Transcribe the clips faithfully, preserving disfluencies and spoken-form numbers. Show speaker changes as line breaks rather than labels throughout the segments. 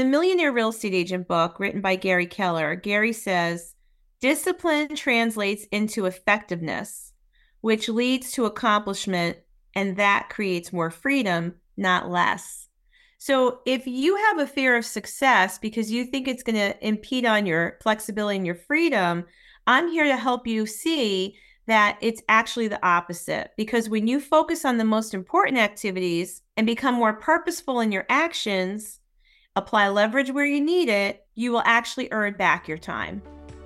the Millionaire Real Estate Agent book written by Gary Keller, Gary says, discipline translates into effectiveness, which leads to accomplishment, and that creates more freedom, not less. So if you have a fear of success because you think it's going to impede on your flexibility and your freedom, I'm here to help you see that it's actually the opposite. Because when you focus on the most important activities and become more purposeful in your actions, apply leverage where you need it, you will actually earn back your time.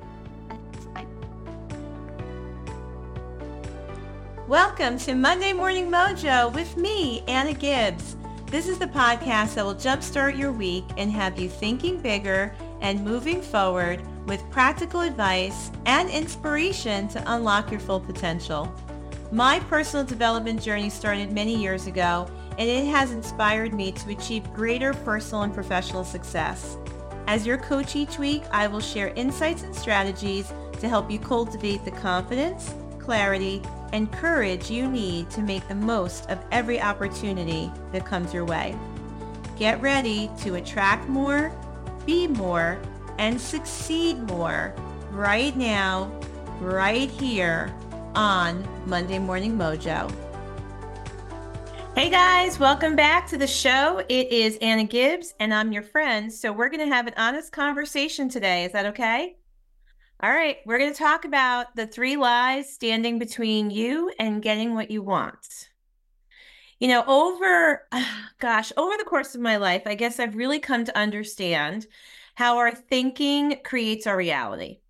Welcome to Monday Morning Mojo with me, Anna Gibbs. This is the podcast that will jumpstart your week and have you thinking bigger and moving forward with practical advice and inspiration to unlock your full potential. My personal development journey started many years ago, and it has inspired me to achieve greater personal and professional success. As your coach each week, I will share insights and strategies to help you cultivate the confidence, clarity, and courage you need to make the most of every opportunity that comes your way. Get ready to attract more, be more, and succeed more right now, right here on Monday Morning Mojo. Hey guys, welcome back to the show. It is Anna Gibbs and I'm your friend. So we're going to have an honest conversation today. Is that okay? All right, we're going to talk about the three lies standing between you and getting what you want. You know, over, gosh, over the course of my life, I guess I've really come to understand how our thinking creates our reality.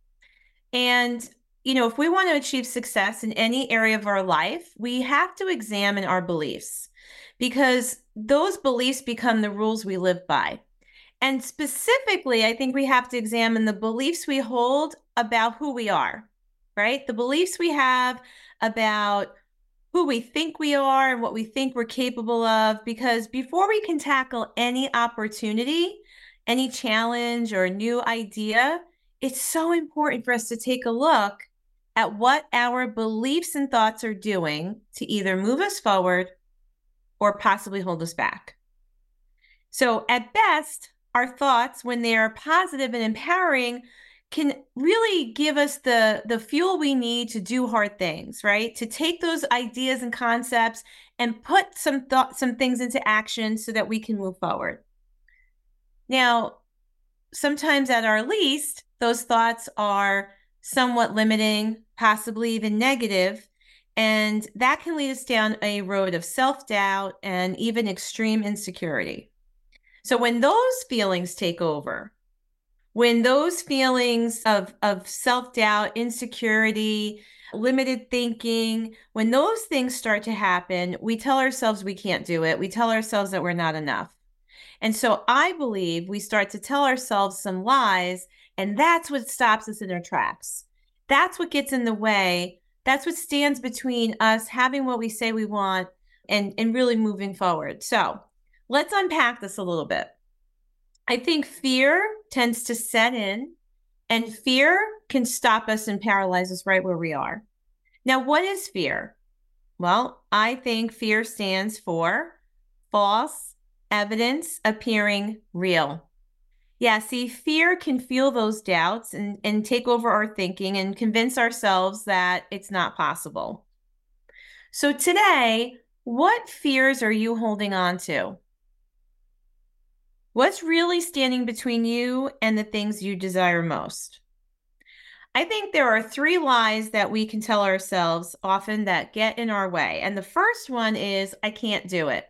And, you know, if we want to achieve success in any area of our life, we have to examine our beliefs because those beliefs become the rules we live by. And specifically, I think we have to examine the beliefs we hold about who we are, right? The beliefs we have about who we think we are and what we think we're capable of, because before we can tackle any opportunity, any challenge or new idea, it's so important for us to take a look at what our beliefs and thoughts are doing to either move us forward or possibly hold us back. So at best, our thoughts, when they are positive and empowering, can really give us the, the fuel we need to do hard things, right? To take those ideas and concepts and put some thought, some things into action so that we can move forward. Now, sometimes at our least, those thoughts are somewhat limiting, possibly even negative, and that can lead us down a road of self-doubt and even extreme insecurity. So when those feelings take over, when those feelings of, of self-doubt, insecurity, limited thinking, when those things start to happen, we tell ourselves we can't do it. We tell ourselves that we're not enough. And so I believe we start to tell ourselves some lies, and that's what stops us in our tracks. That's what gets in the way. That's what stands between us having what we say we want and, and really moving forward. So let's unpack this a little bit. I think fear tends to set in, and fear can stop us and paralyze us right where we are. Now, what is fear? Well, I think fear stands for false evidence appearing real. Yeah, see, fear can fuel those doubts and, and take over our thinking and convince ourselves that it's not possible. So today, what fears are you holding on to? What's really standing between you and the things you desire most? I think there are three lies that we can tell ourselves often that get in our way. And the first one is, I can't do it.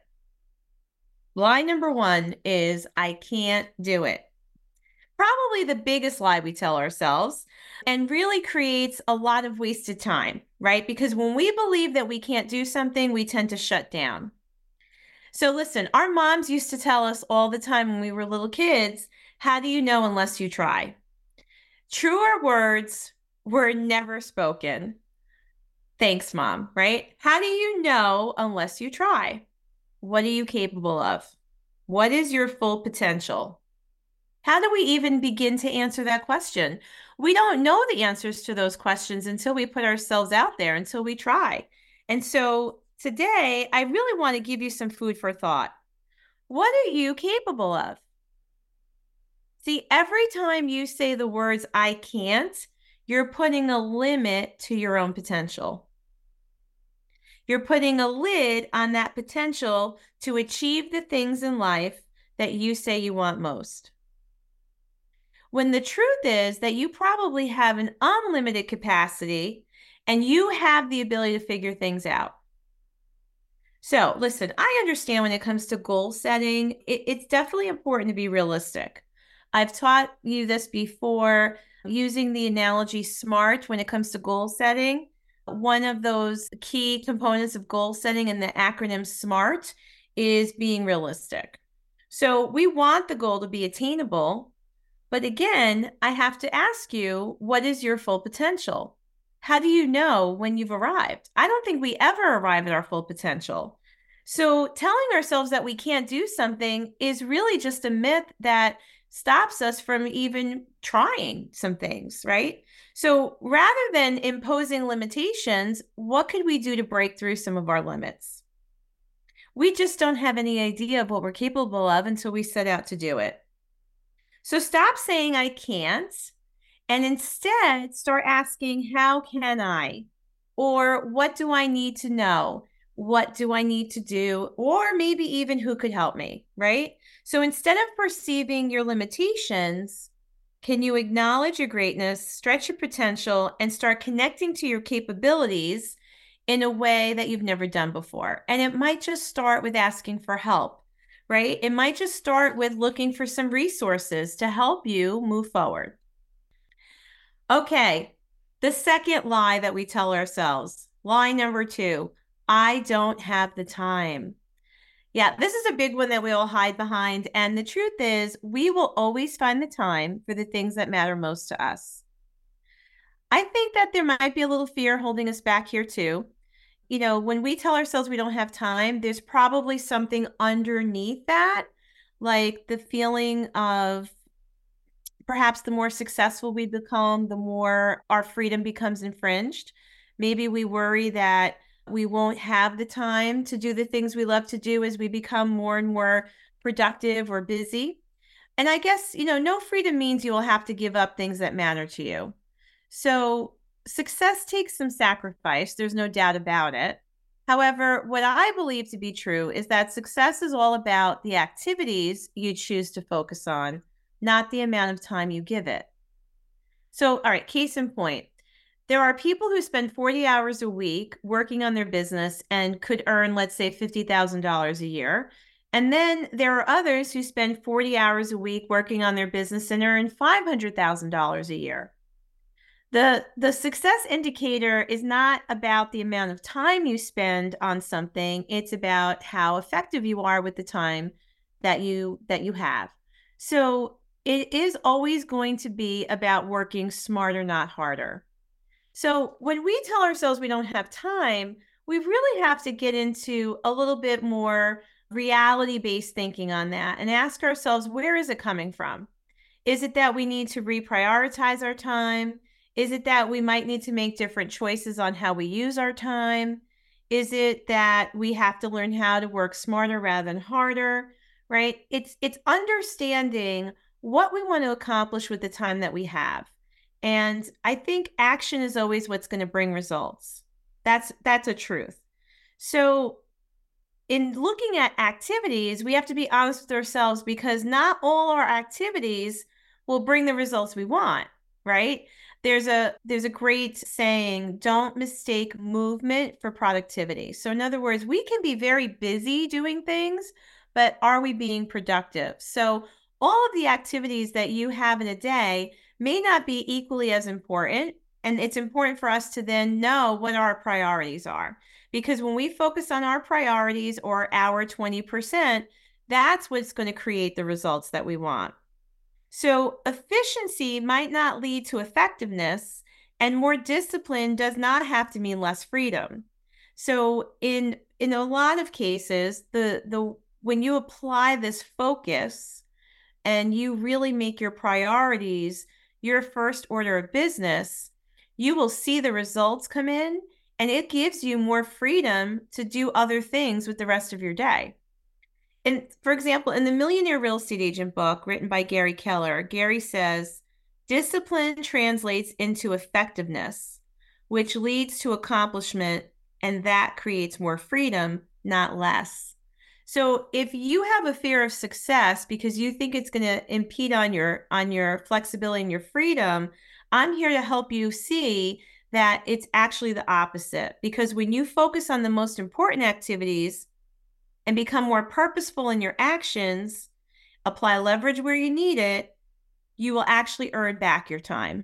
Lie number one is, I can't do it. Probably the biggest lie we tell ourselves and really creates a lot of wasted time, right? Because when we believe that we can't do something, we tend to shut down. So listen, our moms used to tell us all the time when we were little kids, how do you know unless you try? Truer words were never spoken. Thanks, Mom, right? How do you know unless you try? What are you capable of? What is your full potential? How do we even begin to answer that question? We don't know the answers to those questions until we put ourselves out there, until we try. And so today, I really want to give you some food for thought. What are you capable of? See, every time you say the words, I can't, you're putting a limit to your own potential. You're putting a lid on that potential to achieve the things in life that you say you want most. When the truth is that you probably have an unlimited capacity and you have the ability to figure things out. So listen, I understand when it comes to goal setting, it, it's definitely important to be realistic. I've taught you this before, using the analogy SMART when it comes to goal setting. One of those key components of goal setting in the acronym SMART is being realistic. So we want the goal to be attainable, but again, I have to ask you, what is your full potential? How do you know when you've arrived? I don't think we ever arrive at our full potential. So telling ourselves that we can't do something is really just a myth that stops us from even trying some things, right? So rather than imposing limitations, what could we do to break through some of our limits? We just don't have any idea of what we're capable of until we set out to do it. So stop saying I can't, and instead start asking, how can I? Or what do I need to know? What do I need to do? Or maybe even who could help me, right? So instead of perceiving your limitations, can you acknowledge your greatness, stretch your potential, and start connecting to your capabilities in a way that you've never done before? And it might just start with asking for help, right? It might just start with looking for some resources to help you move forward. Okay, the second lie that we tell ourselves, lie number two, I don't have the time. Yeah, this is a big one that we all hide behind. And the truth is, we will always find the time for the things that matter most to us. I think that there might be a little fear holding us back here too. You know, when we tell ourselves we don't have time, there's probably something underneath that, like the feeling of perhaps the more successful we become, the more our freedom becomes infringed. Maybe we worry that we won't have the time to do the things we love to do as we become more and more productive or busy. And I guess, you know, no freedom means you will have to give up things that matter to you. So success takes some sacrifice. There's no doubt about it. However, what I believe to be true is that success is all about the activities you choose to focus on, not the amount of time you give it. So, all right, case in point, there are people who spend forty hours a week working on their business and could earn, let's say, fifty thousand dollars a year. And then there are others who spend forty hours a week working on their business and earn five hundred thousand dollars a year. The, the success indicator is not about the amount of time you spend on something. It's about how effective you are with the time that you that you have. So it is always going to be about working smarter, not harder. So when we tell ourselves we don't have time, we really have to get into a little bit more reality-based thinking on that and ask ourselves, where is it coming from? Is it that we need to reprioritize our time? Is it that we might need to make different choices on how we use our time? Is it that we have to learn how to work smarter rather than harder, right? It's it's understanding what we want to accomplish with the time that we have. And I think action is always what's going to bring results. That's that's a truth. So in looking at activities, we have to be honest with ourselves because not all our activities will bring the results we want, right? There's a there's a great saying, don't mistake movement for productivity. So in other words, we can be very busy doing things, but are we being productive? So all of the activities that you have in a day may not be equally as important. And it's important for us to then know what our priorities are. Because when we focus on our priorities or our twenty percent, that's what's going to create the results that we want. So efficiency might not lead to effectiveness, and more discipline does not have to mean less freedom. So in in a lot of cases, the the when you apply this focus and you really make your priorities your first order of business, you will see the results come in, and it gives you more freedom to do other things with the rest of your day. And for example, in the Millionaire Real Estate Agent book written by Gary Keller, Gary says, discipline translates into effectiveness, which leads to accomplishment, and that creates more freedom, not less. So if you have a fear of success because you think it's going to impede on your on your flexibility and your freedom, I'm here to help you see that it's actually the opposite. Because when you focus on the most important activities and become more purposeful in your actions, apply leverage where you need it, you will actually earn back your time.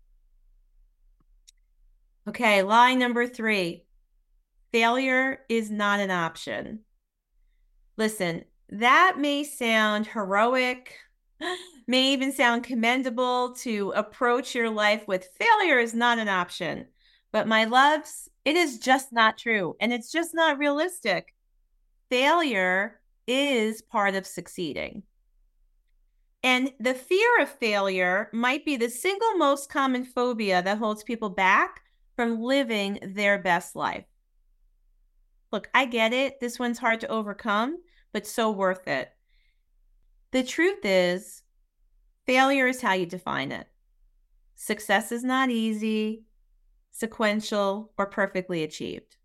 Okay, lie number three. Failure is not an option. Listen, that may sound heroic, may even sound commendable to approach your life with failure is not an option. But my loves, it is just not true. And it's just not realistic. Failure is part of succeeding. And the fear of failure might be the single most common phobia that holds people back from living their best life. Look, I get it. This one's hard to overcome, but so worth it. The truth is, failure is how you define it. Success is not easy, sequential, or perfectly achieved.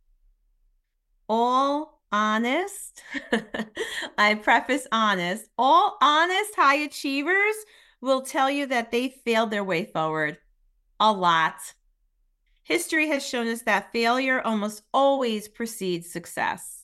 All honest, I preface honest, all honest high achievers will tell you that they failed their way forward a lot. History has shown us that failure almost always precedes success.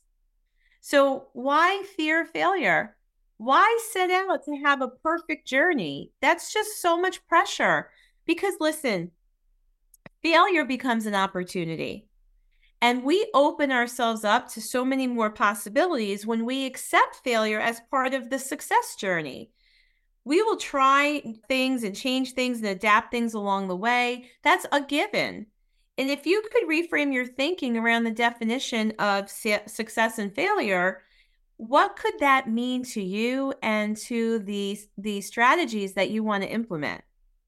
So why fear failure? Why set out to have a perfect journey? That's just so much pressure. Because listen, failure becomes an opportunity. And we open ourselves up to so many more possibilities when we accept failure as part of the success journey. We will try things and change things and adapt things along the way. That's a given. And if you could reframe your thinking around the definition of success and failure, what could that mean to you and to the, the strategies that you want to implement?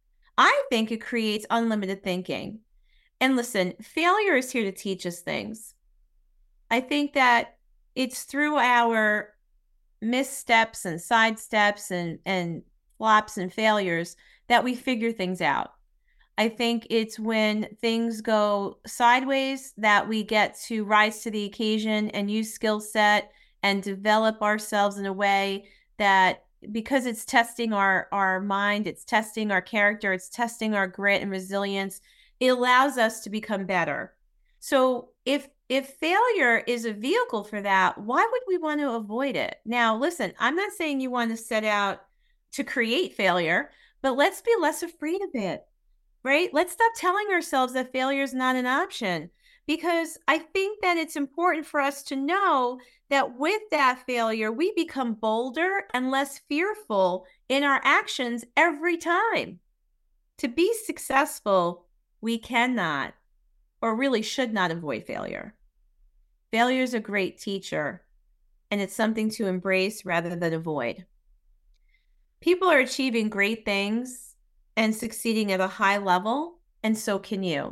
I think it creates unlimited thinking. And listen, failure is here to teach us things. I think that it's through our missteps and sidesteps and, and flops and failures that we figure things out. I think it's when things go sideways that we get to rise to the occasion and use skill set and develop ourselves in a way that, because it's testing our, our mind, it's testing our character, it's testing our grit and resilience, it allows us to become better. So if if failure is a vehicle for that, why would we want to avoid it? Now, listen, I'm not saying you want to set out to create failure, but let's be less afraid of it, right? Let's stop telling ourselves that failure is not an option, because I think that it's important for us to know that with that failure, we become bolder and less fearful in our actions every time. To be successful, we cannot, or really should not, avoid failure. Failure is a great teacher, and it's something to embrace rather than avoid. People are achieving great things and succeeding at a high level, and so can you.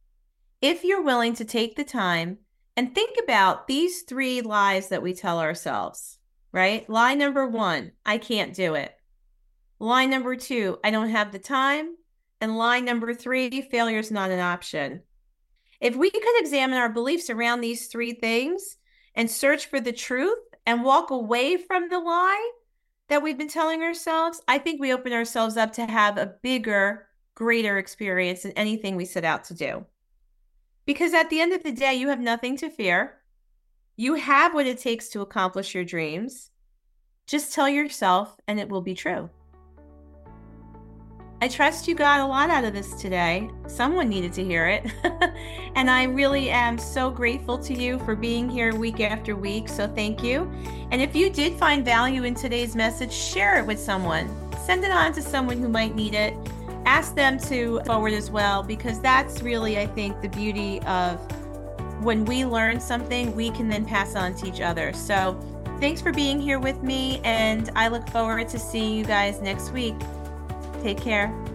If you're willing to take the time and think about these three lies that we tell ourselves, right? Lie number one, I can't do it. Lie number two, I don't have the time. And lie number three, failure is not an option. If we could examine our beliefs around these three things and search for the truth and walk away from the lie that we've been telling ourselves, I think we open ourselves up to have a bigger, greater experience in anything we set out to do. Because at the end of the day, you have nothing to fear. You have what it takes to accomplish your dreams. Just tell yourself and it will be true. I trust you got a lot out of this today. Someone needed to hear it. And I really am so grateful to you for being here week after week. So thank you. And if you did find value in today's message, share it with someone. Send it on to someone who might need it. Ask them to forward as well, because that's really, I think, the beauty of when we learn something, we can then pass on to each other. So thanks for being here with me, and I look forward to seeing you guys next week. Take care.